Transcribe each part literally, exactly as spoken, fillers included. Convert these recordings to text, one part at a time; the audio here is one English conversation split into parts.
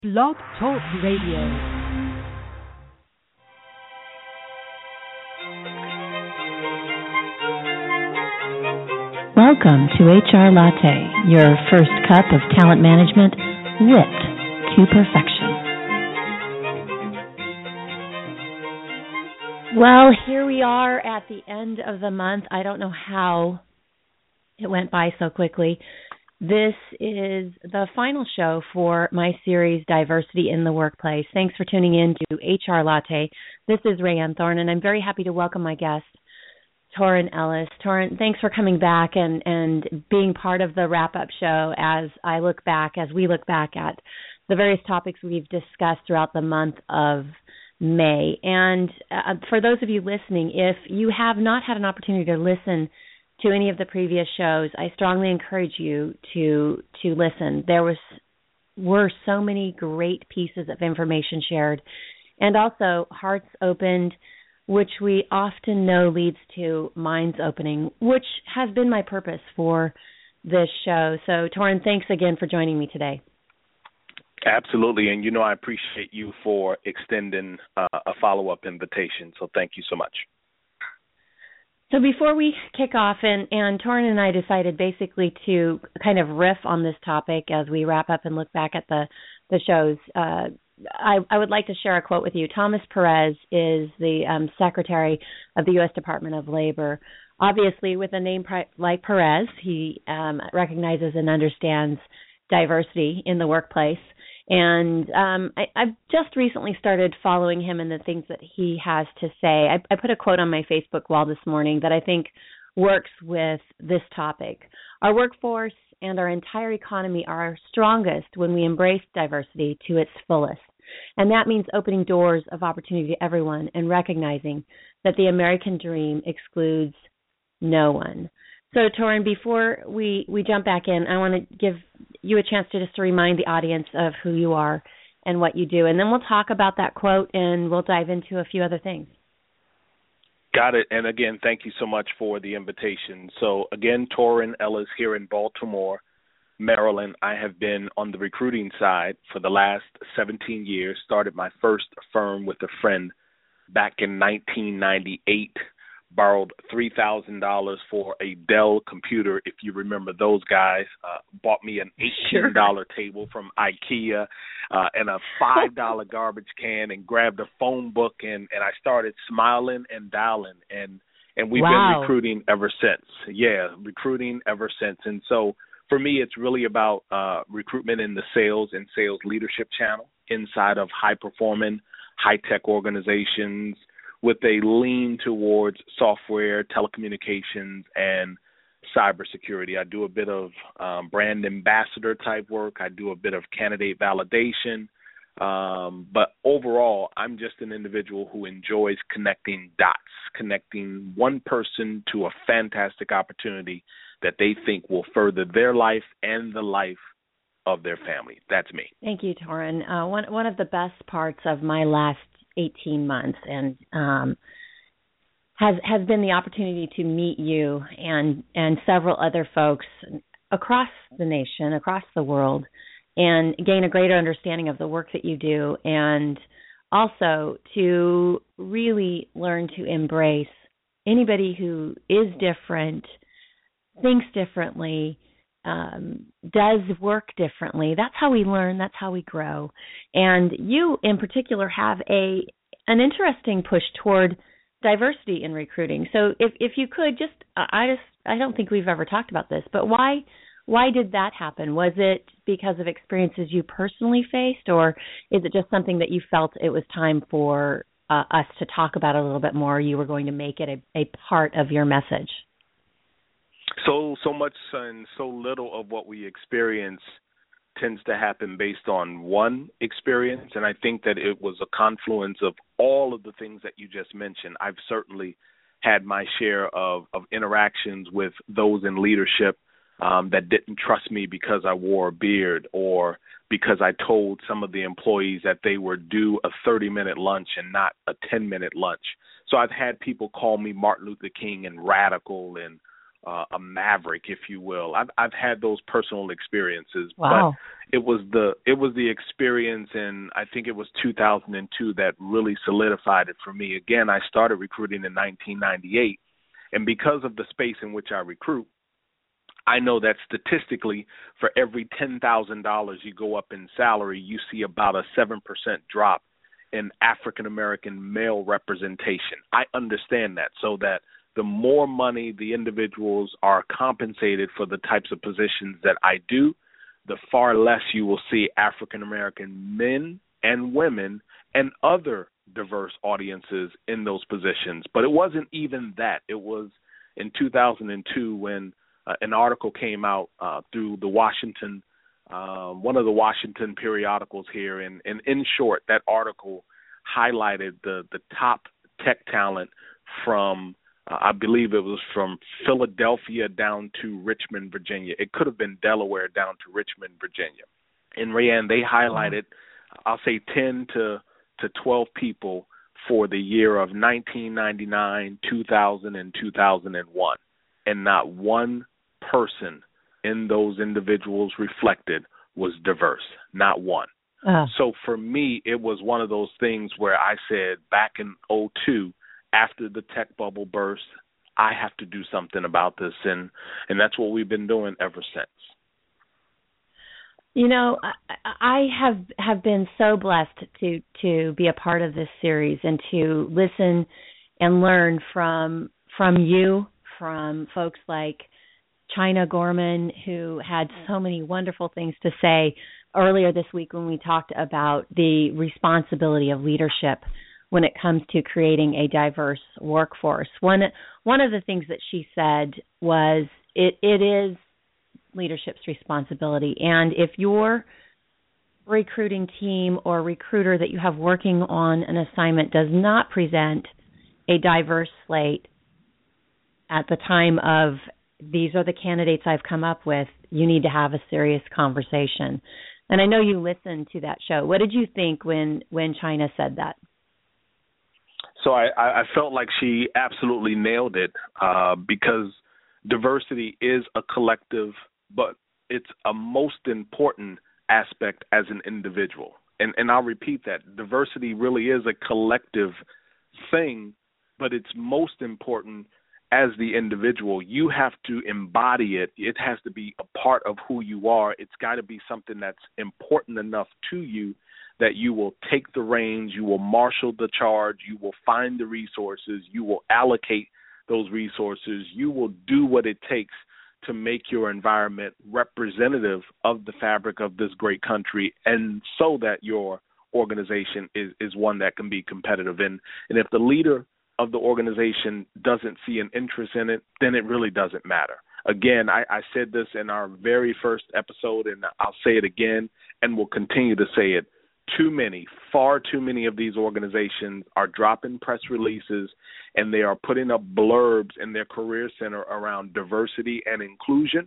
Blog Talk Radio. Welcome to H R Latte, your first cup of talent management whipped to perfection. Well, here we are at the end of the month. I don't know how it went by so quickly. This is the final show for my series, Diversity in the Workplace. Thanks for tuning in to H R Latte. This is Rayanne Thorne, and I'm very happy to welcome my guest, Torrin Ellis. Torrin, thanks for coming back and, and being part of the wrap-up show as I look back, as we look back at the various topics we've discussed throughout the month of May. And uh, for those of you listening, if you have not had an opportunity to listen to any of the previous shows, I strongly encourage you to to listen. There was were so many great pieces of information shared, and also hearts opened, which we often know leads to minds opening, which has been my purpose for this show. So, Torrin, thanks again for joining me today. Absolutely, and you know I appreciate you for extending uh, a follow-up invitation, so thank you so much. So before we kick off, and, and Torrin and I decided basically to kind of riff on this topic as we wrap up and look back at the, the shows, uh, I, I would like to share a quote with you. Thomas Perez is the um, Secretary of the U S Department of Labor. Obviously, with a name like Perez, he um, recognizes and understands diversity in the workplace. And um, I, I've just recently started following him and the things that he has to say. I, I put a quote on my Facebook wall this morning that I think works with this topic. Our workforce and our entire economy are strongest when we embrace diversity to its fullest. And that means opening doors of opportunity to everyone and recognizing that the American dream excludes no one. So, Torrin, before we, we jump back in, I want to give you a chance to just to remind the audience of who you are and what you do. And then we'll talk about that quote and we'll dive into a few other things. Got it. And again, thank you so much for the invitation. So again, Torrin Ellis here in Baltimore, Maryland. I have been on the recruiting side for the last seventeen years, started my first firm with a friend back in nineteen ninety-eight. Borrowed three thousand dollars for a Dell computer, if you remember those guys. Uh, bought me an eighteen dollars sure. table from IKEA uh, and a five dollars garbage can, and grabbed a phone book, and, and I started smiling and dialing. And, and we've wow. been recruiting ever since. Yeah, recruiting ever since. And so for me, it's really about uh, recruitment in the sales and sales leadership channel inside of high-performing, high-tech organizations, with a lean towards software, telecommunications, and cybersecurity. I do a bit of um, brand ambassador type work. I do a bit of candidate validation. Um, but overall, I'm just an individual who enjoys connecting dots, connecting one person to a fantastic opportunity that they think will further their life and the life of their family. That's me. Thank you, Torrin. Uh, one, one of the best parts of my last eighteen months and um, has has been the opportunity to meet you and and several other folks across the nation, across the world, and gain a greater understanding of the work that you do, and also to really learn to embrace anybody who is different, thinks differently, Um, does work differently. That's how we learn. That's how we grow. And you, in particular, have a an interesting push toward diversity in recruiting. So, if if you could just, I just, I don't think we've ever talked about this, but why why did that happen? Was it because of experiences you personally faced, or is it just something that you felt it was time for uh, us to talk about a little bit more? You were going to make it a, a part of your message. So so much and so little of what we experience tends to happen based on one experience, and I think that it was a confluence of all of the things that you just mentioned. I've certainly had my share of, of interactions with those in leadership um, that didn't trust me because I wore a beard, or because I told some of the employees that they were due a thirty-minute lunch and not a ten-minute lunch. So I've had people call me Martin Luther King and radical and uh, a maverick, if you will. I've I've had those personal experiences, wow. but it was the it was the experience in, I think it was two thousand two, that really solidified it for me. Again, I started recruiting in nineteen ninety-eight, and because of the space in which I recruit, I know that statistically, for every ten thousand dollars you go up in salary, you see about a seven percent drop in African-American male representation. I understand that, so that the more money the individuals are compensated for the types of positions that I do, the far less you will see African-American men and women and other diverse audiences in those positions. But it wasn't even that. It was in two thousand two when Uh, an article came out uh, through the Washington, uh, one of the Washington periodicals here, and, and in short, that article highlighted the, the top tech talent from, uh, I believe it was from Philadelphia down to Richmond, Virginia. It could have been Delaware down to Richmond, Virginia. And Rayanne, they highlighted, I'll say ten to twelve people for the year of nineteen ninety-nine, two thousand, and two thousand one. And not one person in those individuals reflected was diverse, not one. Uh. So for me, it was one of those things where I said back in oh two, after the tech bubble burst, I have to do something about this, and, and that's what we've been doing ever since. You know, I, I have have been so blessed to to be a part of this series and to listen and learn from from you, from folks like China Gorman, who had so many wonderful things to say earlier this week when we talked about the responsibility of leadership when it comes to creating a diverse workforce. One one of the things that she said was it, it is leadership's responsibility. And if your recruiting team or recruiter that you have working on an assignment does not present a diverse slate at the time of these are the candidates I've come up with, you need to have a serious conversation. And I know you listened to that show. What did you think when, when China said that? So I, I felt like she absolutely nailed it uh, because diversity is a collective, but it's a most important aspect as an individual. And, and I'll repeat that. Diversity really is a collective thing, but it's most important as the individual. You have to embody it. It has to be a part of who you are. It's got to be something that's important enough to you that you will take the reins, you will marshal the charge, you will find the resources, you will allocate those resources, you will do what it takes to make your environment representative of the fabric of this great country, and so that your organization is, is one that can be competitive. And, and if the leader of the organization doesn't see an interest in it, then it really doesn't matter. Again, I, I said this in our very first episode, and I'll say it again, and will continue to say it. Too many, far too many of these organizations are dropping press releases, and they are putting up blurbs in their career center around diversity and inclusion,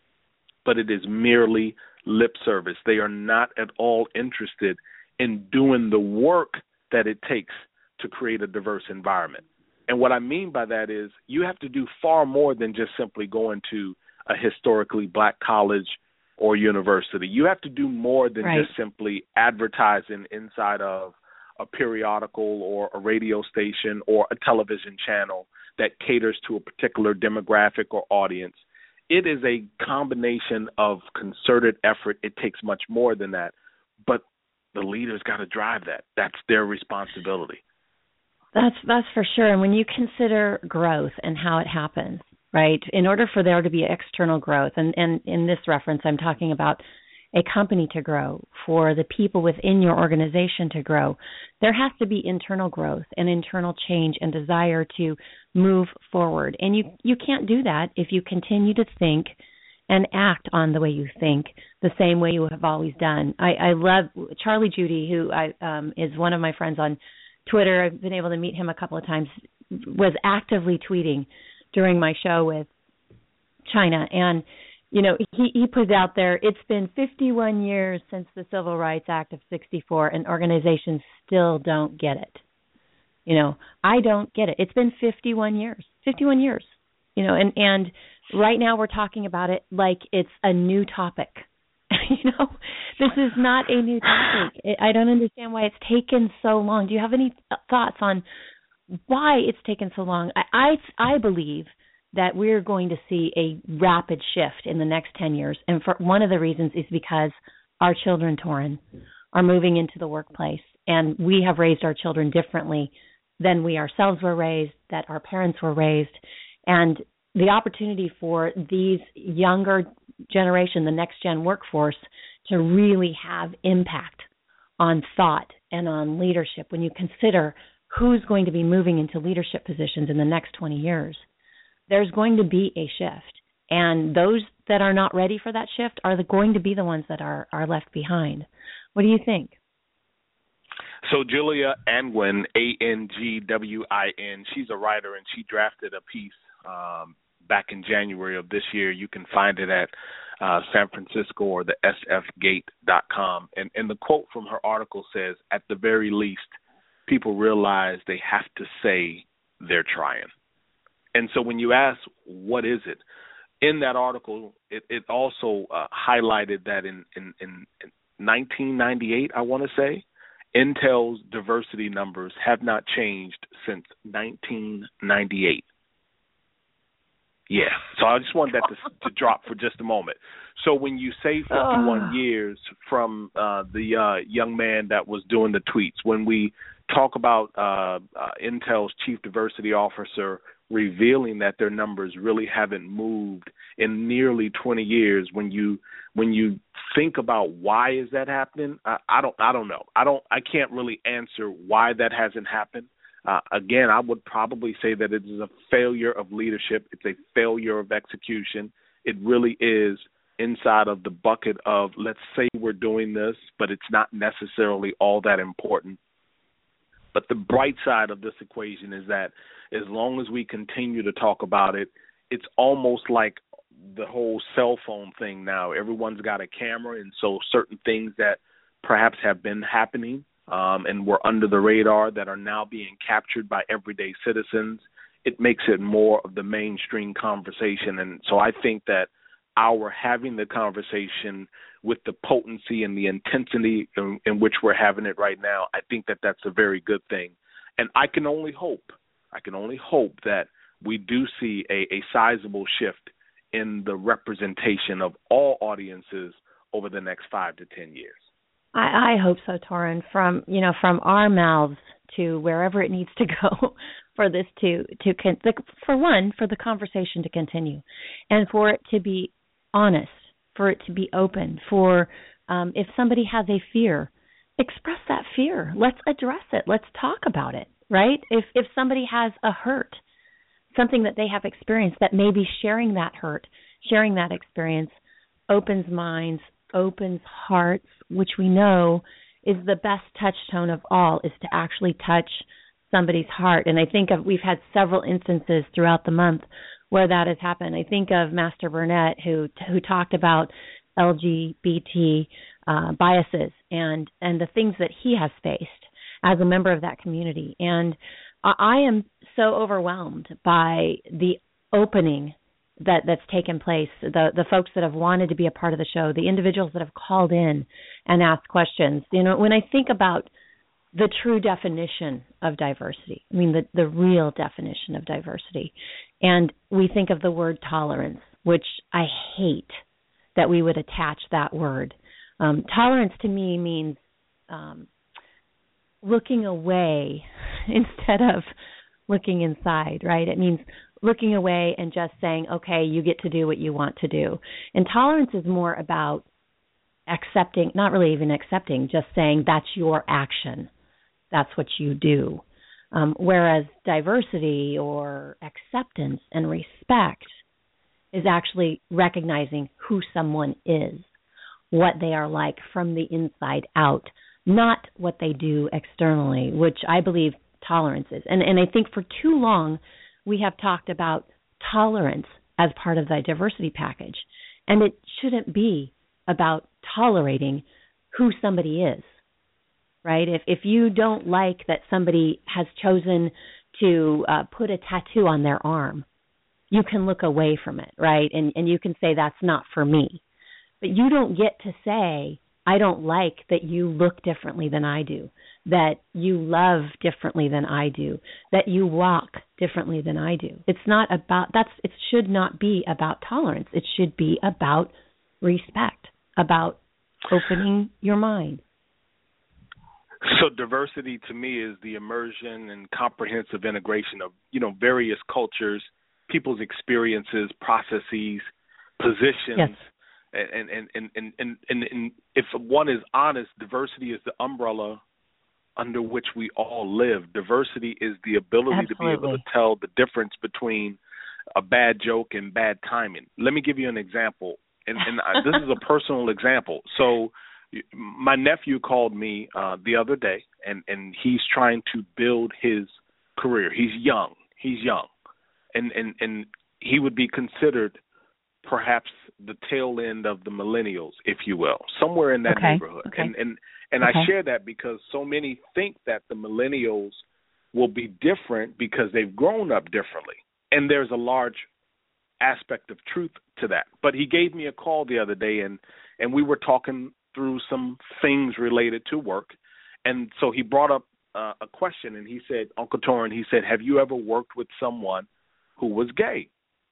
but it is merely lip service. They are not at all interested in doing the work that it takes to create a diverse environment. And what I mean by that is you have to do far more than just simply going to a historically black college or university. You have to do more than right. just simply advertising inside of a periodical or a radio station or a television channel that caters to a particular demographic or audience. It is a combination of concerted effort. It takes much more than that, but the leaders got to drive that. That's their responsibility. That's that's for sure. And when you consider growth and how it happens, right, in order for there to be external growth, and, and in this reference, I'm talking about a company to grow, for the people within your organization to grow, there has to be internal growth and internal change and desire to move forward. And you, you can't do that if you continue to think and act on the way you think, the same way you have always done. I, I love Charlie Judy, who I, um, is one of my friends on Twitter. I've been able to meet him a couple of times, was actively tweeting during my show with China. And, you know, he, he put out there, it's been fifty-one years since the Civil Rights Act of sixty-four, and organizations still don't get it. You know, I don't get it. It's been fifty-one years, fifty-one years, you know, and, and right now we're talking about it like it's a new topic. You know, this is not a new topic. I don't understand why it's taken so long. Do you have any thoughts on why it's taken so long? I, I, I believe that we're going to see a rapid shift in the next ten years. And for one of the reasons is because our children, Torin, are moving into the workplace. And we have raised our children differently than we ourselves were raised, that our parents were raised. And the opportunity for these younger generation, the next gen workforce, to really have impact on thought and on leadership when you consider who's going to be moving into leadership positions in the next twenty years. There's going to be a shift. And those that are not ready for that shift are the, going to be the ones that are, are left behind. What do you think? So Julia Angwin, A N G W I N, she's a writer, and she drafted a piece um, back in January of this year. You can find it at uh, San Francisco or the S F gate dot com. And, and the quote from her article says, at the very least, people realize they have to say they're trying. And so when you ask, what is it? In that article, it, it also uh, highlighted that in, in, in nineteen ninety-eight, I want to say, Intel's diversity numbers have not changed since nineteen ninety-eight. Yeah, so I just wanted that to, to drop for just a moment. So when you say fifty-one uh. years from uh, the uh, young man that was doing the tweets, when we talk about uh, uh, Intel's chief diversity officer revealing that their numbers really haven't moved in nearly twenty years, when you when you think about why is that happening, I, I don't I don't know. I don't I can't really answer why that hasn't happened. Uh, again, I would probably say that it is a failure of leadership. It's a failure of execution. It really is inside of the bucket of, let's say we're doing this, but it's not necessarily all that important. But the bright side of this equation is that as long as we continue to talk about it, it's almost like the whole cell phone thing now. Everyone's got a camera, and so certain things that perhaps have been happening um, and were under the radar that are now being captured by everyday citizens, it makes it more of the mainstream conversation. And so I think that our having the conversation with the potency and the intensity in, in which we're having it right now, I think that that's a very good thing. And I can only hope, I can only hope that we do see a, a sizable shift in the representation of all audiences over the next five to ten years. I, I hope so, Torin. From you know, from our mouths to wherever it needs to go, for this to to con- for one, for the conversation to continue, and for it to be honest, for it to be open. For um, if somebody has a fear, express that fear. Let's address it. Let's talk about it. Right? If if somebody has a hurt, something that they have experienced, that maybe sharing that hurt, sharing that experience opens minds, opens hearts, which we know is the best touch tone of all, is to actually touch somebody's heart. And I think of, we've had several instances throughout the month where that has happened. I think of Master Burnett, who who talked about L G B T uh, biases and, and the things that he has faced as a member of that community. And I am so overwhelmed by the opening that, that's taken place, the the folks that have wanted to be a part of the show, the individuals that have called in and asked questions. You know, when I think about the true definition of diversity, I mean the, the real definition of diversity, and we think of the word tolerance, which I hate that we would attach that word. Um, tolerance to me means um, looking away instead of looking inside, right? It means looking away and just saying, okay, you get to do what you want to do. And tolerance is more about accepting, not really even accepting, just saying that's your action. That's what you do. Um, whereas diversity or acceptance and respect is actually recognizing who someone is, what they are like from the inside out, not what they do externally, which I believe tolerance is. And, and I think for too long we have talked about tolerance as part of the diversity package. And it shouldn't be about tolerating who somebody is, right? If if you don't like that somebody has chosen to uh, put a tattoo on their arm, you can look away from it, right? And and you can say that's not for me. But you don't get to say, I don't like that you look differently than I do, that you love differently than I do, that you walk differently than I do. It's not about, that's, it should not be about tolerance. It should be about respect, about opening your mind. So diversity to me is the immersion and comprehensive integration of, you know, various cultures, people's experiences, processes, positions. Yes. And and, and, and, and, and and if one is honest, diversity is the umbrella under which we all live. Diversity is the ability Absolutely. To be able to tell the difference between a bad joke and bad timing. Let me give you an example, and, and I, this is a personal example. So my nephew called me uh, the other day, and, and he's trying to build his career. He's young. He's young. And, and, and he would be considered perhaps the tail end of the millennials, if you will, somewhere in that okay. neighborhood. Okay. And and, and okay. I share that because so many think that the millennials will be different because they've grown up differently. And there's a large aspect of truth to that. But he gave me a call the other day, and, and we were talking through some things related to work. And so he brought up uh, a question, and he said, Uncle Torrin, he said, have you ever worked with someone who was gay?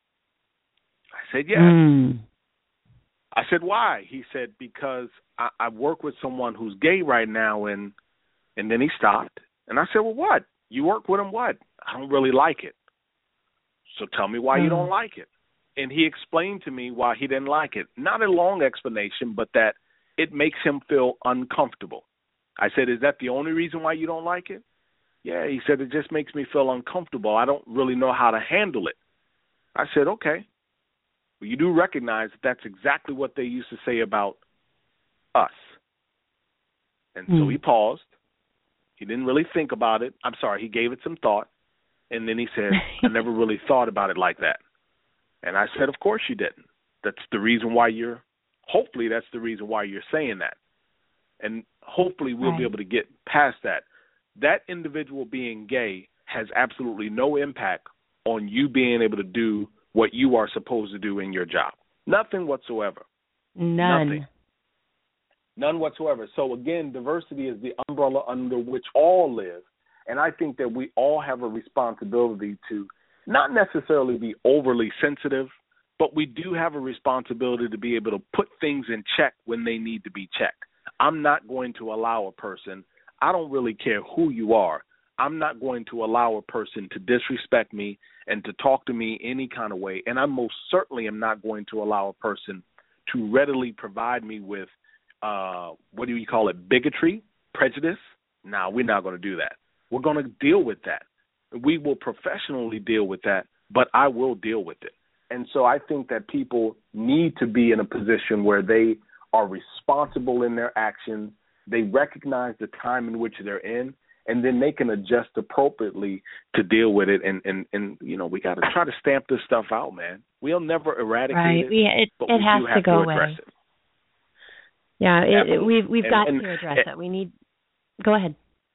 I said, yes. Mm. I said, why? He said, because I, I work with someone who's gay right now, and and then he stopped. And I said, well, what? You work with him what? I don't really like it. So tell me why mm. you don't like it. And he explained to me why he didn't like it. Not a long explanation, but that it makes him feel uncomfortable. I said, is that the only reason why you don't like it? Yeah, he said, it just makes me feel uncomfortable. I don't really know how to handle it. I said, okay. Well, you do recognize that that's exactly what they used to say about us. And mm. so he paused. He didn't really think about it. I'm sorry, he gave it some thought. And then he said, I never really thought about it like that. And I said, of course you didn't. That's the reason why you're, hopefully that's the reason why you're saying that. And hopefully we'll right. be able to get past that. That individual being gay has absolutely no impact on you being able to do what you are supposed to do in your job. Nothing whatsoever. None. Nothing. None whatsoever. So again, diversity is the umbrella under which all live. And I think that we all have a responsibility to not necessarily be overly sensitive, but we do have a responsibility to be able to put things in check when they need to be checked. I'm not going to allow a person, I don't really care who you are, I'm not going to allow a person to disrespect me and to talk to me any kind of way. And I most certainly am not going to allow a person to readily provide me with, uh, what do you call it, bigotry, prejudice? No, we're not going to do that. We're going to deal with that. We will professionally deal with that, but I will deal with it. And so I think that people need to be in a position where they are responsible in their actions, they recognize the time in which they're in, and then they can adjust appropriately to deal with it. And, and, and you know, we got to try to stamp this stuff out, man. We'll never eradicate right. it, we, it, but it we has do to have go to address away. it. Yeah, it, it, we've we've and, got and, to address and, it. We need. Go ahead.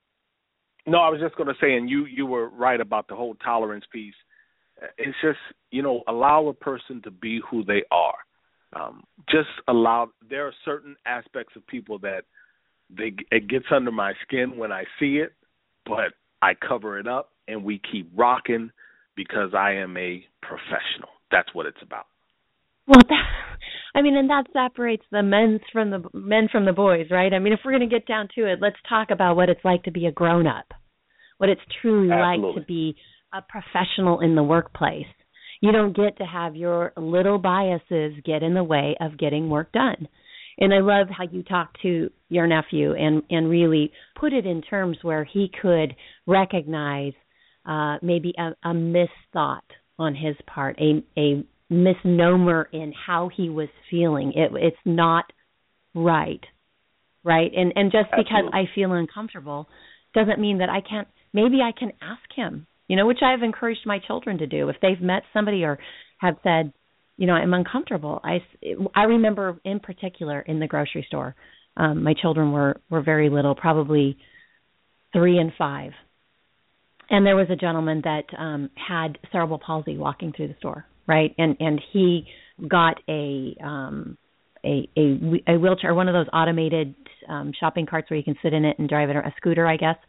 No, I was just going to say, and you, you were right about the whole tolerance piece. It's just, you know, allow a person to be who they are. Um, just allow. There are certain aspects of people that they it gets under my skin when I see it, but I cover it up and we keep rocking because I am a professional. That's what it's about. Well, that, I mean, and that separates the men from the men from the boys, right? I mean, if we're going to get down to it, let's talk about what it's like to be a grown-up, what it's truly Absolutely. like to be a professional in the workplace. You don't get to have your little biases get in the way of getting work done. And I love how you talk to your nephew and, and really put it in terms where he could recognize uh, maybe a, a misthought on his part, a, a misnomer in how he was feeling. It, it's not right, right? And and just because Absolutely. I feel uncomfortable doesn't mean that I can't, maybe I can ask him, you know, which I've encouraged my children to do. If they've met somebody or have said, you know, I'm uncomfortable. I, I remember in particular in the grocery store, um, my children were, were very little, probably three and five. And there was a gentleman that um, had cerebral palsy walking through the store. right? And and he got a um, a, a a wheelchair, one of those automated um, shopping carts where you can sit in it and drive it, or a scooter, I guess.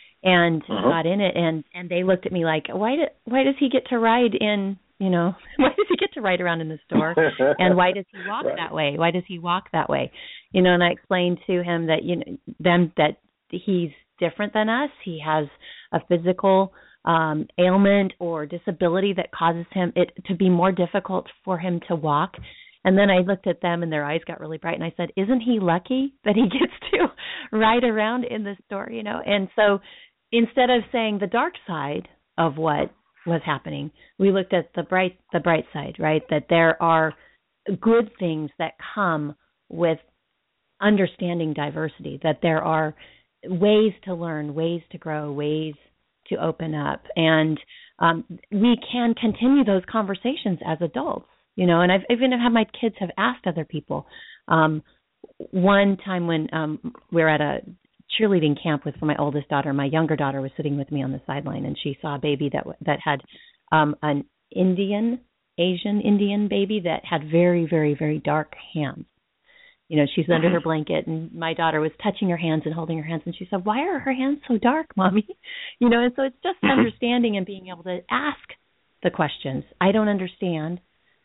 And uh-huh. got in it, and and they looked at me like, why did why does he get to ride in? You know, why does he get to ride around in the store? And why does he walk right. that way? Why does he walk that way? You know, and I explained to him that, you know, them that he's different than us. He has a physical um, ailment or disability that causes him it to be more difficult for him to walk. And then I looked at them and their eyes got really bright, and I said, isn't he lucky that he gets to ride around in the store, you know? And so instead of saying the dark side of what was happening, we looked at the bright the bright side, right? That there are good things that come with understanding diversity, that there are ways to learn, ways to grow, ways to open up. And um, we can continue those conversations as adults, you know, and I've even had my kids have asked other people. Um, one time when um, we were at a cheerleading camp with for my oldest daughter, my younger daughter was sitting with me on the sideline, and she saw a baby that that had um, an Indian, Asian Indian baby that had very, very, very dark hands. You know, she's under her blanket, and my daughter was touching her hands and holding her hands, and she said, why are her hands so dark, Mommy? You know, and so it's just understanding and being able to ask the questions. I don't understand.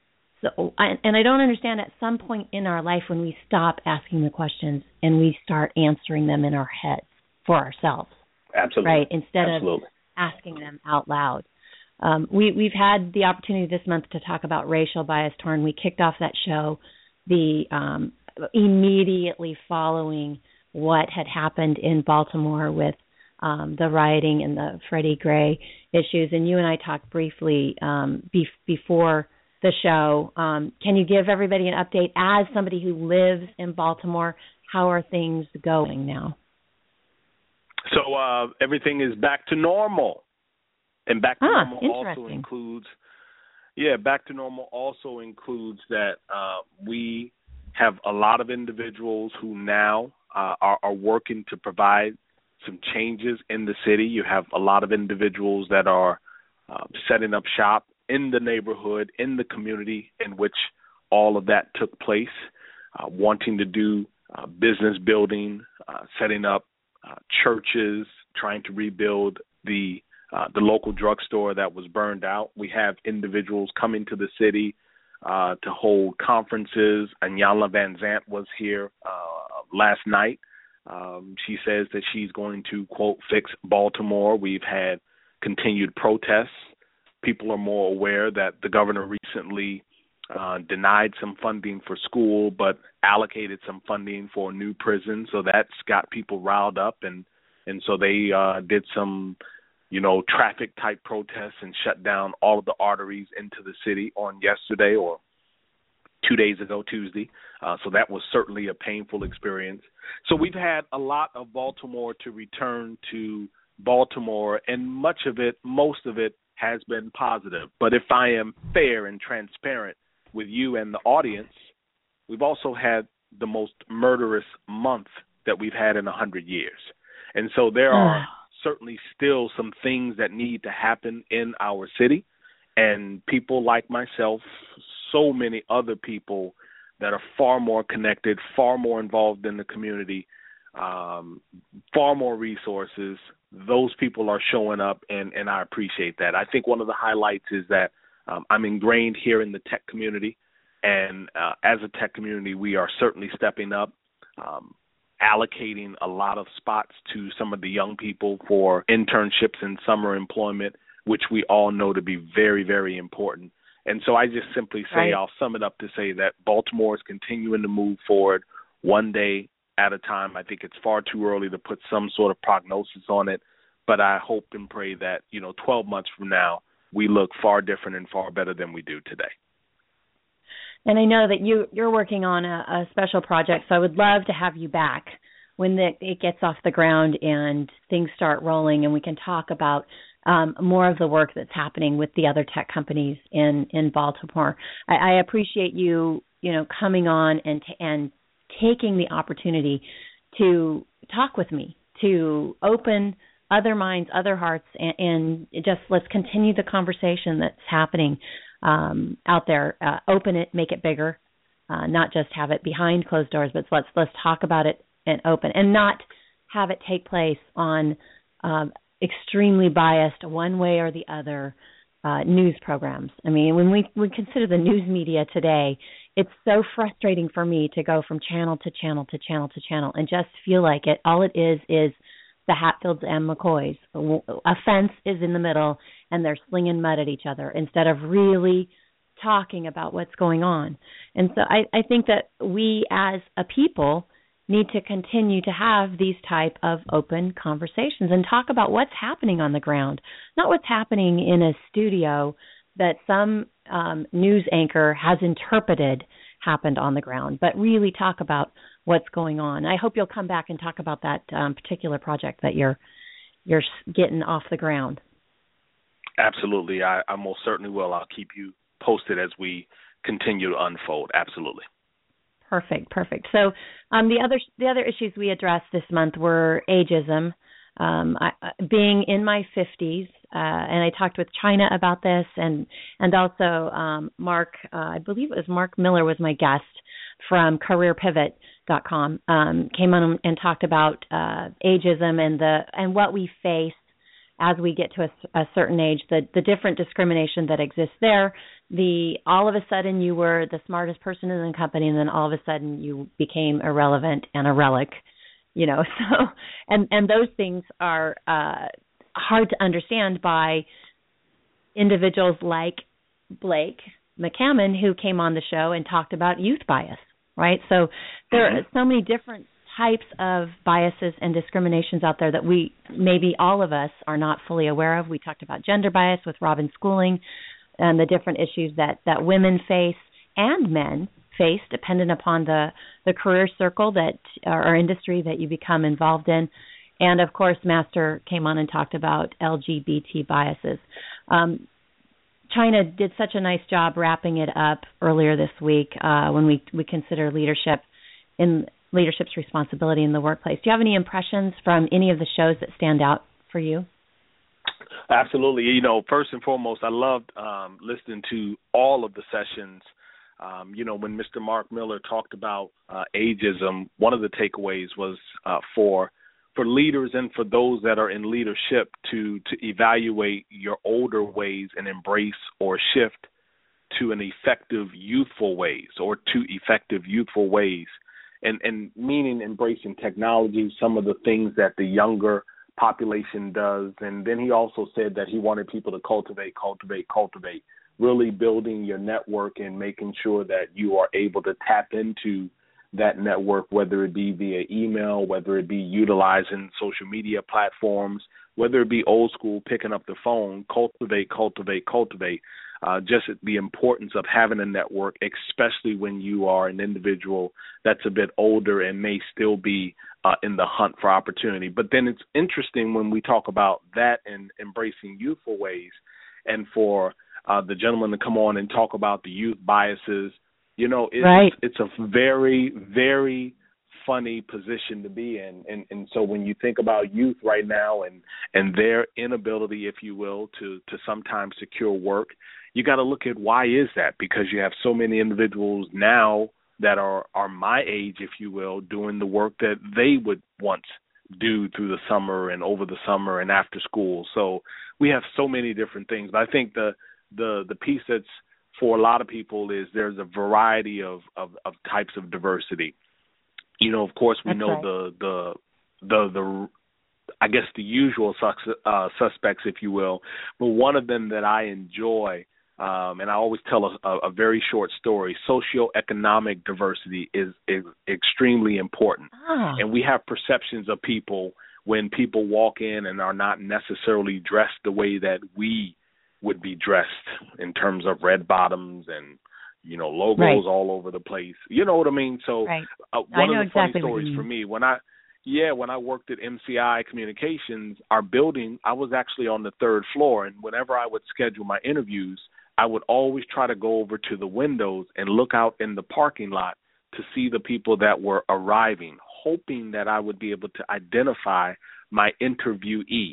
So, and I don't understand at some point in our life when we stop asking the questions and we start answering them in our heads for ourselves. Absolutely. Right? Instead Absolutely. of asking them out loud. Um, we, we've had the opportunity this month to talk about racial bias, Torrin. We kicked off that show the um, immediately following what had happened in Baltimore with um, the rioting and the Freddie Gray issues. And you and I talked briefly um, be- before the show. Um, can you give everybody an update as somebody who lives in Baltimore? How are things going now? So uh, everything is back to normal, and back to ah, normal also includes, yeah, back to normal also includes that uh, we have a lot of individuals who now uh, are, are working to provide some changes in the city. You have a lot of individuals that are uh, setting up shop in the neighborhood, in the community in which all of that took place, uh, wanting to do uh, business building, uh, setting up uh, churches, trying to rebuild the uh, the local drugstore that was burned out. We have individuals coming to the city uh, to hold conferences. Iyanla Vanzant was here uh, last night. Um, she says that she's going to, quote, fix Baltimore. We've had continued protests. People are more aware that the governor recently uh, denied some funding for school, but allocated some funding for a new prison. So that's got people riled up, and and so they uh, did some, you know, traffic type protests and shut down all of the arteries into the city on yesterday or two days ago, Tuesday. Uh, so that was certainly a painful experience. So we've had a lot of Baltimore to return to Baltimore, and much of it, most of it, has been positive. But if I am fair and transparent with you and the audience, we've also had the most murderous month that we've had in a hundred years. And so there are certainly still some things that need to happen in our city, and people like myself, so many other people that are far more connected, far more involved in the community, um, far more resources, those people are showing up, and, and I appreciate that. I think one of the highlights is that um, I'm ingrained here in the tech community, and uh, as a tech community, we are certainly stepping up, um, allocating a lot of spots to some of the young people for internships and summer employment, which we all know to be very, very important. And so I just simply say, right. I'll sum it up to say that Baltimore is continuing to move forward one day at a time. I think it's far too early to put some sort of prognosis on it, but I hope and pray that, you know, twelve months from now, we look far different and far better than we do today. And I know that you, you're working on a, a special project, so I would love to have you back when the, it gets off the ground and things start rolling, and we can talk about um, more of the work that's happening with the other tech companies in, in Baltimore. I, I appreciate you, you know, coming on and t- and taking the opportunity to talk with me, to open other minds, other hearts, and, and just let's continue the conversation that's happening um, out there. Uh, open it, make it bigger, uh, not just have it behind closed doors, but let's let's talk about it and open, and not have it take place on um, extremely biased one way or the other uh, news programs. I mean, when we, we consider the news media today, it's so frustrating for me to go from channel to channel to channel to channel and just feel like it. All it is is the Hatfields and McCoys. A fence is in the middle, and they're slinging mud at each other instead of really talking about what's going on. And so I, I think that we as a people need to continue to have these type of open conversations and talk about what's happening on the ground, not what's happening in a studio that some um, news anchor has interpreted happened on the ground, but really talk about what's going on. I hope you'll come back and talk about that um, particular project that you're you're getting off the ground. Absolutely. I, I most certainly will. I'll keep you posted as we continue to unfold. Absolutely. Perfect, perfect. So um, the other the other issues we addressed this month were ageism. Um, I, being in my fifties, uh, and I talked with China about this, and and also um, Mark, uh, I believe it was Mark Miller was my guest from career pivot dot com, um, came on and talked about uh, ageism and the and what we face as we get to a, a certain age, the, the different discrimination that exists there. The all of a sudden you were the smartest person in the company, and then all of a sudden you became irrelevant and a relic. You know, so and, and those things are uh, hard to understand by individuals like Blake McCammon, who came on the show and talked about youth bias, right? So there are so many different types of biases and discriminations out there that we, maybe all of us, are not fully aware of. We talked about gender bias with Robin Schooling and the different issues that, that women face and men face, dependent upon the, the career circle that or industry that you become involved in. And, of course, Master came on and talked about L G B T biases. Um, China did such a nice job wrapping it up earlier this week uh, when we, we consider leadership in leadership's responsibility in the workplace. Do you have any impressions from any of the shows that stand out for you? Absolutely. You know, first and foremost, I loved um, listening to all of the sessions. Um, you know, when Mister Mark Miller talked about uh, ageism, one of the takeaways was uh, for for leaders and for those that are in leadership to to evaluate your older ways and embrace or shift to an effective youthful ways or to effective youthful ways, and, and meaning embracing technology, some of the things that the younger population does. And then he also said that he wanted people to cultivate, cultivate, cultivate, really building your network and making sure that you are able to tap into that network, whether it be via email, whether it be utilizing social media platforms, whether it be old school, picking up the phone, cultivate, cultivate, cultivate. Uh, just the importance of having a network, especially when you are an individual that's a bit older and may still be uh, in the hunt for opportunity. But then it's interesting when we talk about that and embracing youthful ways, and for uh, the gentleman to come on and talk about the youth biases. You know, it's, right. it's a very, very funny position to be in. And, and so when you think about youth right now and, and their inability, if you will, to, to sometimes secure work, you got to look at why is that? Because you have so many individuals now that are, are my age, if you will, doing the work that they would once do through the summer and over the summer and after school. So we have so many different things. But I think the the, the piece that's for a lot of people is there's a variety of, of, of types of diversity. You know, of course, we That's know right. the, the, the, the, I guess the usual sus- uh, suspects, if you will, but one of them that I enjoy, um, and I always tell a, a very short story, socioeconomic diversity is, is extremely important. Ah. And we have perceptions of people when people walk in and are not necessarily dressed the way that we would be dressed, in terms of red bottoms and, you know, logos right. all over the place. You know what I mean? So right. uh, I one know of the exactly funny stories for me, when I, yeah, when I worked at M C I Communications, our building, I was actually on the third floor. And whenever I would schedule my interviews, I would always try to go over to the windows and look out in the parking lot to see the people that were arriving, hoping that I would be able to identify my interviewee.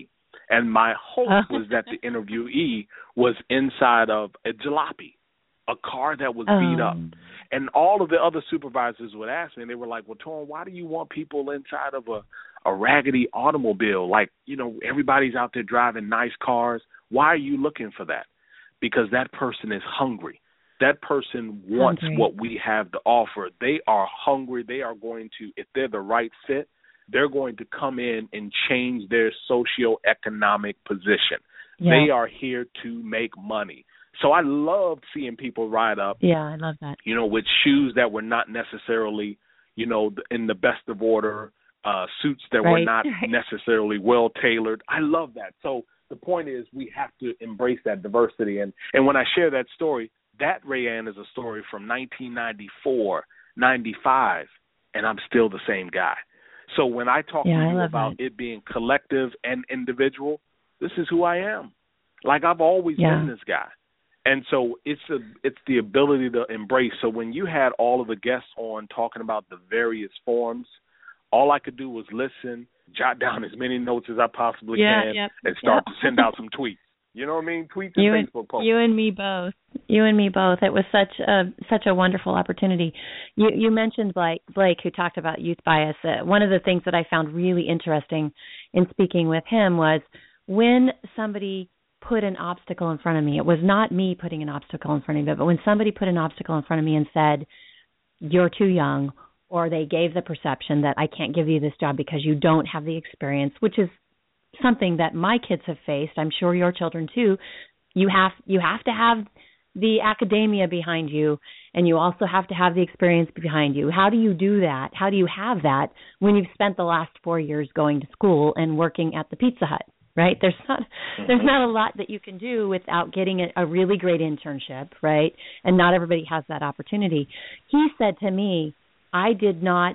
And my hope was that the interviewee was inside of a jalopy, a car that was beat up. And all of the other supervisors would ask me, and they were like, well, Torrin, why do you want people inside of a, a raggedy automobile? Like, you know, everybody's out there driving nice cars. Why are you looking for that? Because that person is hungry. That person wants hungry. What we have to offer. They are hungry. They are going to, if they're the right fit, they're going to come in and change their socioeconomic position. Yeah. They are here to make money. So I loved seeing people ride up. Yeah, I love that. You know, with shoes that were not necessarily, you know, in the best of order, uh, suits that right. were not necessarily well tailored. I love that. So the point is we have to embrace that diversity. And, and when I share that story, that, Rayanne, is a story from nineteen ninety-four, ninety-five, and I'm still the same guy. So when I talk yeah, to you I about that. it being collective and individual, this is who I am. Like I've always yeah. been this guy. And so it's a, it's the ability to embrace. So when you had all of the guests on talking about the various forms, all I could do was listen, jot down as many notes as I possibly yeah, can, yep, and start yep. to send out some tweets. You know what I mean? Tweets and you Facebook and, posts. You and me both. You and me both. It was such a such a wonderful opportunity. You you mentioned Blake, Blake who talked about youth bias. Uh, one of the things that I found really interesting in speaking with him was when somebody put an obstacle in front of me. It was not me putting an obstacle in front of me, but when somebody put an obstacle in front of me and said, "You're too young," or they gave the perception that I can't give you this job because you don't have the experience, which is something that my kids have faced. I'm sure your children too. You have you have to have the academia behind you, and you also have to have the experience behind you. How do you do that? How do you have that when you've spent the last four years going to school and working at the Pizza Hut? Right? There's not mm-hmm. there's not a lot that you can do without getting a, a really great internship, right? And not everybody has that opportunity. He said to me, I did not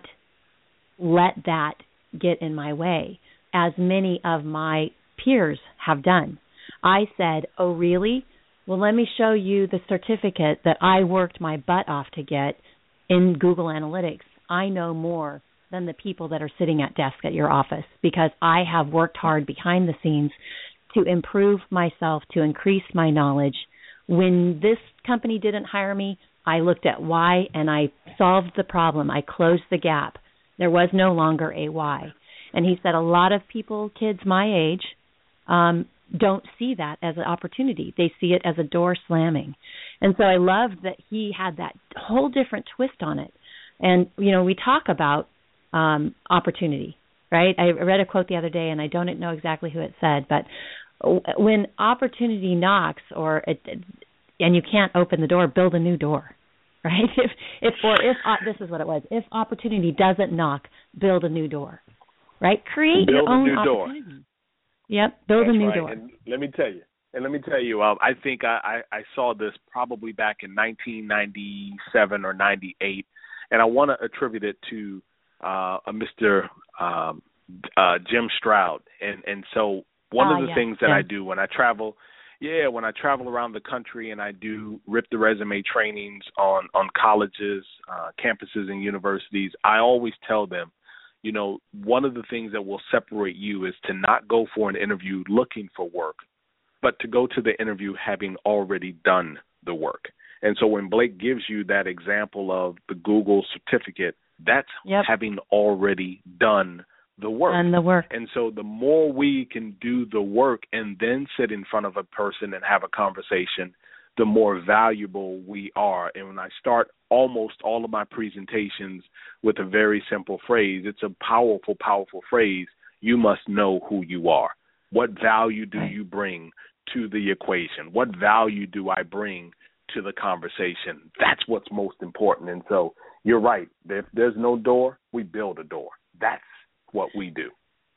let that get in my way, as many of my peers have done. I said, oh, really? Well, let me show you the certificate that I worked my butt off to get in Google Analytics. I know more than the people that are sitting at desk at your office because I have worked hard behind the scenes to improve myself, to increase my knowledge. When this company didn't hire me, I looked at why and I solved the problem. I closed the gap. There was no longer a why. And he said a lot of people, kids my age, um, don't see that as an opportunity. They see it as a door slamming. And so I love that he had that whole different twist on it. And, you know, we talk about um, opportunity, right? I read a quote the other day, and I don't know exactly who it said, but when opportunity knocks or it, and you can't open the door, build a new door. Right? If if or if uh, this is what it was. If opportunity doesn't knock, build a new door. Right? Create build your own a new opportunity. Door. Yep, build That's a new right. door. And let me tell you, and let me tell you, uh, I think I, I, I saw this probably back in nineteen ninety-seven or ninety-eight, and I want to attribute it to uh, a Mister Um, uh, Jim Stroud. And and so one uh, of the yeah, things that yeah. I do when I travel. Yeah, when I travel around the country and I do rip the resume trainings on, on colleges, uh, campuses, and universities, I always tell them, you know, one of the things that will separate you is to not go for an interview looking for work, but to go to the interview having already done the work. And so when Blake gives you that example of the Google certificate, that's yep. having already done the work. And the work. And so the more we can do the work and then sit in front of a person and have a conversation, the more valuable we are. And when I start almost all of my presentations with a very simple phrase, it's a powerful, powerful phrase. You must know who you are. What value do right. you bring to the equation? What value do I bring to the conversation? That's what's most important. And so you're right. If there's no door, we build a door. That's what we do.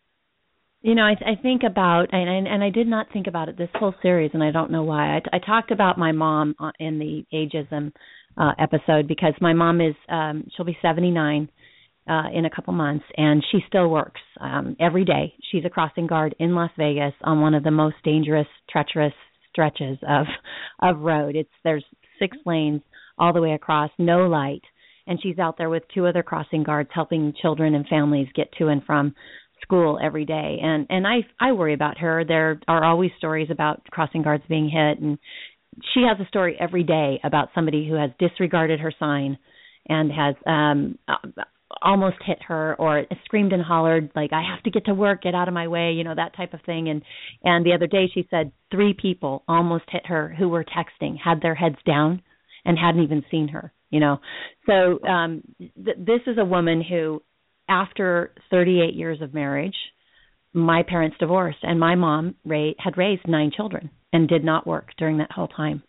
You know, I, I think about, and, and I did not think about it this whole series, and I don't know why. I, I talked about my mom in the ageism uh, episode because my mom is, um, she'll be seventy-nine uh, in a couple months, and she still works um, every day. She's a crossing guard in Las Vegas on one of the most dangerous, treacherous stretches of of road. It's there's six lanes all the way across, no light. And she's out there with two other crossing guards helping children and families get to and from school every day. And, and I, I worry about her. There are always stories about crossing guards being hit, and she has a story every day about somebody who has disregarded her sign and has um, almost hit her, or screamed and hollered, like, I have to get to work, get out of my way, you know, that type of thing. And, and the other day she said three people almost hit her who were texting, had their heads down, and hadn't even seen her, you know. So um, th- this is a woman who, after thirty-eight years of marriage, my parents divorced, and my mom ra- had raised nine children and did not work during that whole time.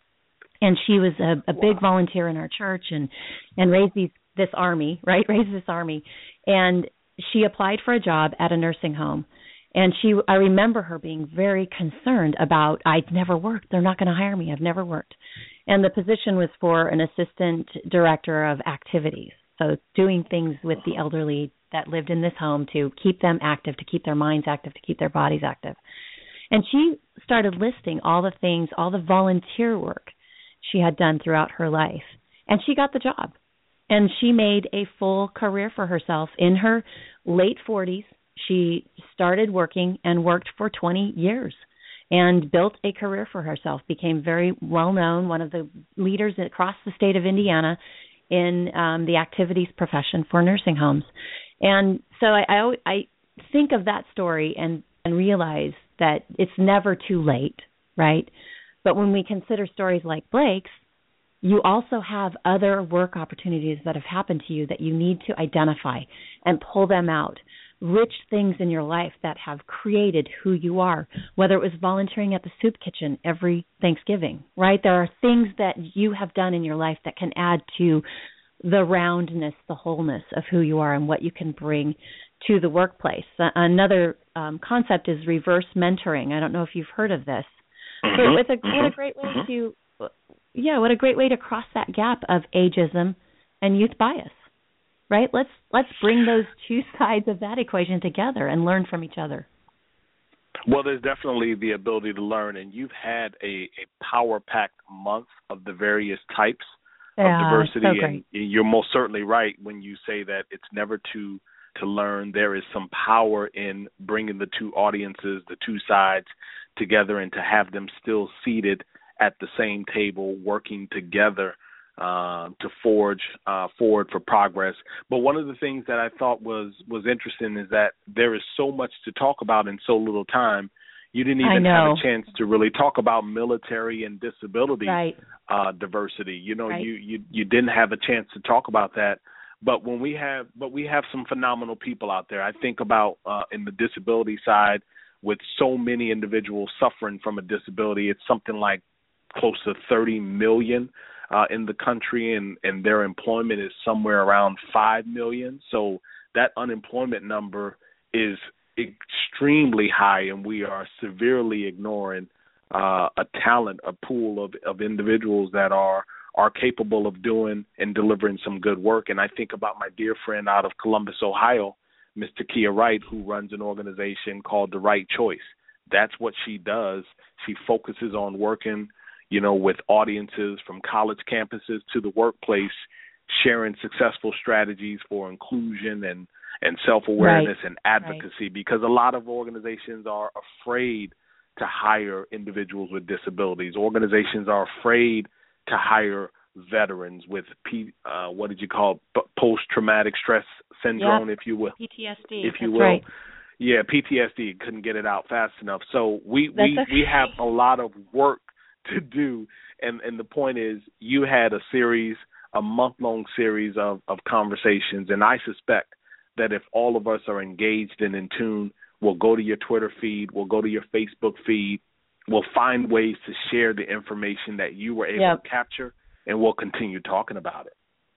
And she was a, a big volunteer in our church, and, and raised these, this army, right, raised this army. And she applied for a job at a nursing home. And she, I remember her being very concerned about, I'd never worked. They're not going to hire me. I've never worked. And the position was for an assistant director of activities. So doing things with the elderly that lived in this home to keep them active, to keep their minds active, to keep their bodies active. And she started listing all the things, all the volunteer work she had done throughout her life. And she got the job. And she made a full career for herself. In her late forties, she started working and worked for twenty years and built a career for herself, became very well known, one of the leaders across the state of Indiana in um, the activities profession for nursing homes. And so I, I, I think of that story and, and realize that it's never too late, right? But when we consider stories like Blake's, you also have other work opportunities that have happened to you that you need to identify and pull them out. Rich things in your life that have created who you are, whether it was volunteering at the soup kitchen every Thanksgiving, right? There are things that you have done in your life that can add to the roundness, the wholeness of who you are and what you can bring to the workplace. Uh, another um, concept is reverse mentoring. I don't know if you've heard of this. Mm-hmm. But it's a, mm-hmm. what a great way to, yeah, what a great way to cross that gap of ageism and youth bias. Right? Let's let's bring those two sides of that equation together and learn from each other. Well, there's definitely the ability to learn, and you've had a, a power-packed month of the various types yeah, of diversity, so great. And you're most certainly right when you say that it's never too to learn. There is some power in bringing the two audiences, the two sides together, and to have them still seated at the same table working together Uh, to forge uh, forward for progress. But one of the things that I thought was, was interesting is that there is so much to talk about in so little time. You didn't even have a chance to really talk about military and disability right. uh, diversity. You know, right. you, you you didn't have a chance to talk about that. But when we have, but we have some phenomenal people out there. I think about uh, in the disability side, with so many individuals suffering from a disability, it's something like close to thirty million. Uh, in the country, and, and their employment is somewhere around five million. So that unemployment number is extremely high, and we are severely ignoring uh, a talent, a pool of, of individuals that are are capable of doing and delivering some good work. And I think about my dear friend out of Columbus, Ohio, Miss Takia Wright, who runs an organization called The Right Choice. That's what she does. She focuses on working you know, with audiences from college campuses to the workplace, sharing successful strategies for inclusion and, and self-awareness right. and advocacy, right. because a lot of organizations are afraid to hire individuals with disabilities. Organizations are afraid to hire veterans with, P, uh, what did you call it, post-traumatic stress syndrome, yep. if you will. P T S D, if you that's will. right. Yeah, P T S D, couldn't get it out fast enough. So we, we, okay. we have a lot of work to do, and and the point is, you had a series, a month-long series of, of conversations, and I suspect that if all of us are engaged and in tune, we'll go to your Twitter feed, we'll go to your Facebook feed, we'll find ways to share the information that you were able yep. to capture, and we'll continue talking about it.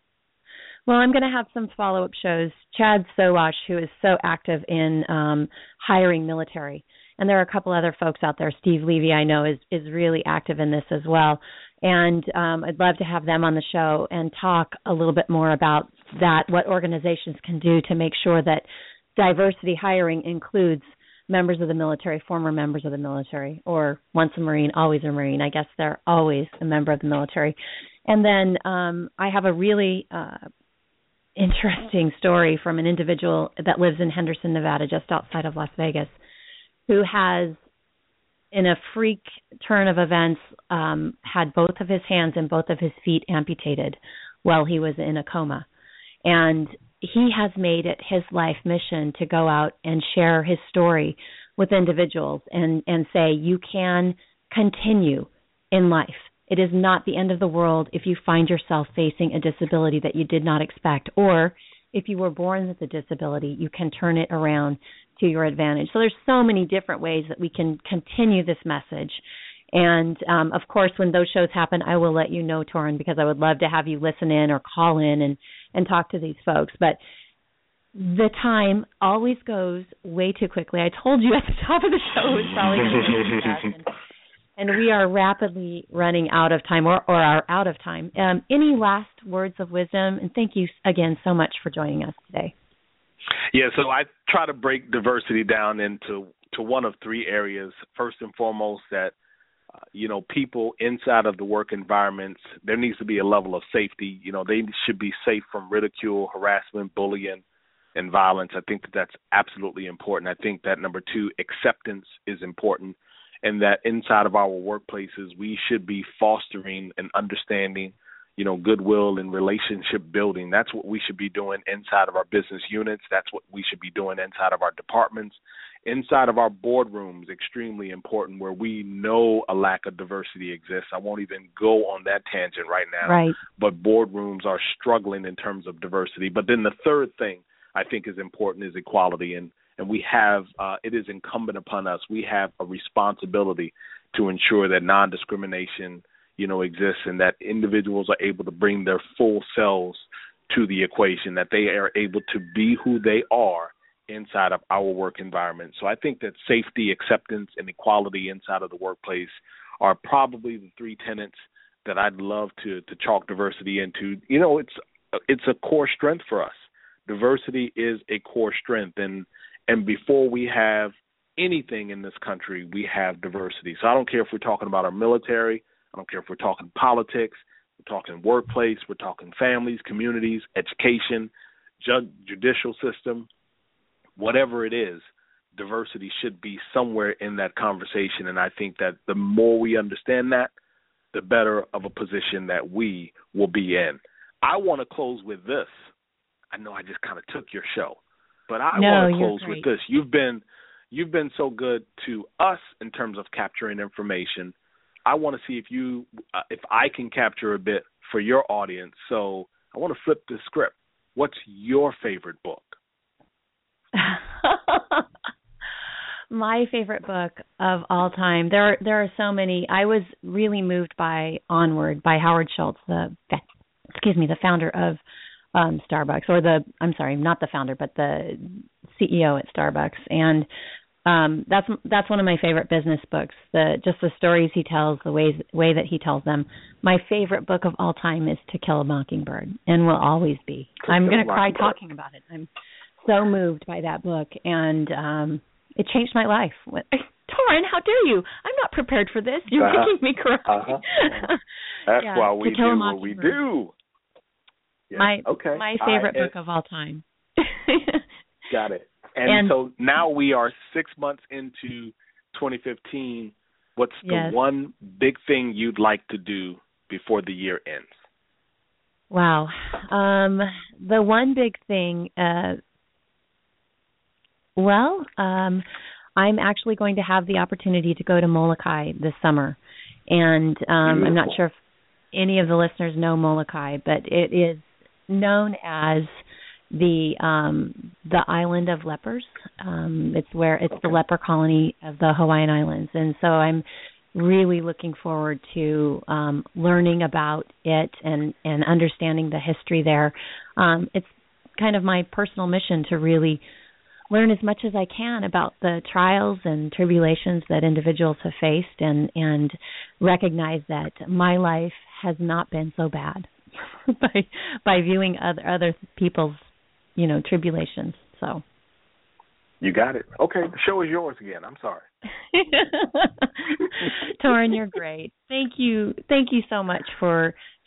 Well, I'm going to have some follow-up shows. Chad Sowash, who is so active in um, hiring military, and there are a couple other folks out there. Steve Levy, I know, is, is really active in this as well. And um, I'd love to have them on the show and talk a little bit more about that, what organizations can do to make sure that diversity hiring includes members of the military, former members of the military, or once a Marine, always a Marine. I guess they're always a member of the military. And then um, I have a really uh, interesting story from an individual that lives in Henderson, Nevada, just outside of Las Vegas, who has, in a freak turn of events, um, had both of his hands and both of his feet amputated while he was in a coma. And he has made it his life mission to go out and share his story with individuals and, and say, you can continue in life. It is not the end of the world if you find yourself facing a disability that you did not expect, or if you were born with a disability, you can turn it around to your advantage. So there's so many different ways that we can continue this message. And, um, of course, when those shows happen, I will let you know, Torin, because I would love to have you listen in or call in and, and talk to these folks. But the time always goes way too quickly. I told you at the top of the show it was probably going to be fast. And we are rapidly running out of time, or, or are out of time. Um, any last words of wisdom? And thank you again so much for joining us today. Yeah, so I try to break diversity down into to one of three areas. First and foremost, that, uh, you know, people inside of the work environments, there needs to be a level of safety. You know, they should be safe from ridicule, harassment, bullying, and violence. I think that that's absolutely important. I think that, number two, acceptance is important. And that inside of our workplaces, we should be fostering and understanding, you know, goodwill and relationship building. That's what we should be doing inside of our business units. That's what we should be doing inside of our departments, inside of our boardrooms, extremely important, where we know a lack of diversity exists. I won't even go on that tangent right now. Right. But boardrooms are struggling in terms of diversity. But then the third thing I think is important is equality. And And we have, uh, it is incumbent upon us, we have a responsibility to ensure that non-discrimination, you know, exists, and that individuals are able to bring their full selves to the equation, that they are able to be who they are inside of our work environment. So I think that safety, acceptance, and equality inside of the workplace are probably the three tenets that I'd love to, to chalk diversity into. You know, it's it's a core strength for us. Diversity is a core strength, and And before we have anything in this country, we have diversity. So I don't care if we're talking about our military. I don't care if we're talking politics. We're talking workplace. We're talking families, communities, education, ju- judicial system, whatever it is, diversity should be somewhere in that conversation. And I think that the more we understand that, the better of a position that we will be in. I want to close with this. I know I just kind of took your show. But I no, want to close with this. You've been you've been so good to us in terms of capturing information. I want to see if you uh, if I can capture a bit for your audience. So I want to flip the script. What's your favorite book? My favorite book of all time. There are, there are so many. I was really moved by Onward by Howard Schultz, the excuse me, the founder of Um, Starbucks, or the, I'm sorry, not the founder, but the C E O at Starbucks. And um, that's that's one of my favorite business books, the just the stories he tells, the ways, way that he tells them. My favorite book of all time is To Kill a Mockingbird, and will always be. To I'm going to cry talking about it. I'm so moved by that book, and um, it changed my life. Torin, how dare you? I'm not prepared for this. You're uh-huh. making me cry. Uh-huh. That's yeah, why we do what we do. Yeah. My okay. my favorite right. book of all time. Got it. And, and so now we are six months into twenty fifteen. What's the yes. one big thing you'd like to do before the year ends? Wow. Um, the one big thing, uh, well, um, I'm actually going to have the opportunity to go to Molokai this summer. And um, I'm not sure if any of the listeners know Molokai, but it is known as the um, the island of lepers. Um, it's where it's okay. the leper colony of the Hawaiian Islands, and so I'm really looking forward to um, learning about it and, and understanding the history there. Um, it's kind of my personal mission to really learn as much as I can about the trials and tribulations that individuals have faced, and and recognize that my life has not been so bad by by viewing other other people's, you know, tribulations. So you got it. Okay, the show is yours again. I'm sorry. Torin, you're great. Thank you. Thank you so much for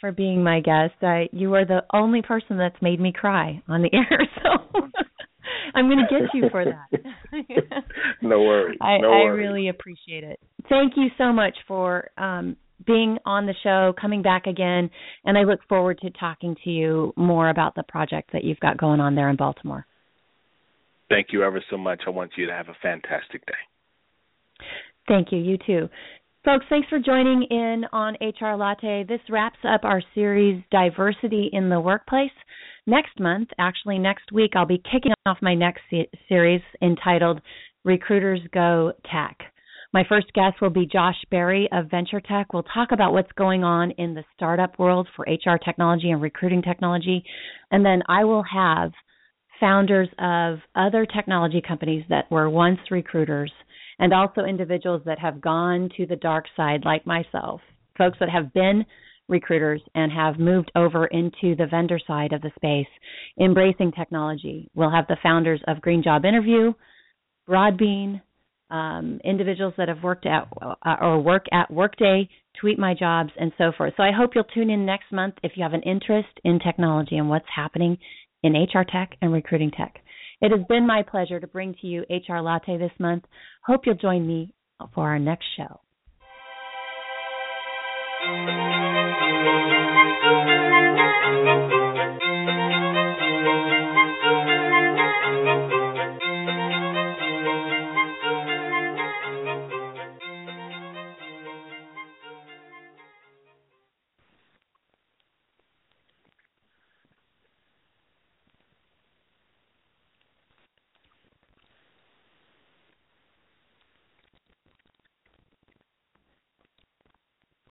for being my guest. I, you are the only person that's made me cry on the air, so I'm going to get you for that. No worries. I, no I worries. really appreciate it. Thank you so much for um, being on the show, coming back again, and I look forward to talking to you more about the project that you've got going on there in Baltimore. Thank you ever so much. I want you to have a fantastic day. Thank you. You too. Folks, thanks for joining in on H R Latte. This wraps up our series, Diversity in the Workplace. Next month, actually next week, I'll be kicking off my next se- series entitled Recruiters Go Tech. My first guest will be Josh Berry of Venture Tech. We'll talk about what's going on in the startup world for H R technology and recruiting technology. And then I will have founders of other technology companies that were once recruiters, and also individuals that have gone to the dark side like myself, folks that have been recruiters and have moved over into the vendor side of the space, embracing technology. We'll have the founders of Green Job Interview, Broadbean, um, individuals that have worked at uh, or work at Workday, Tweet My Jobs, and so forth. So I hope you'll tune in next month if you have an interest in technology and what's happening in H R tech and recruiting tech. It has been my pleasure to bring to you H R Latte this month. Hope you'll join me for our next show.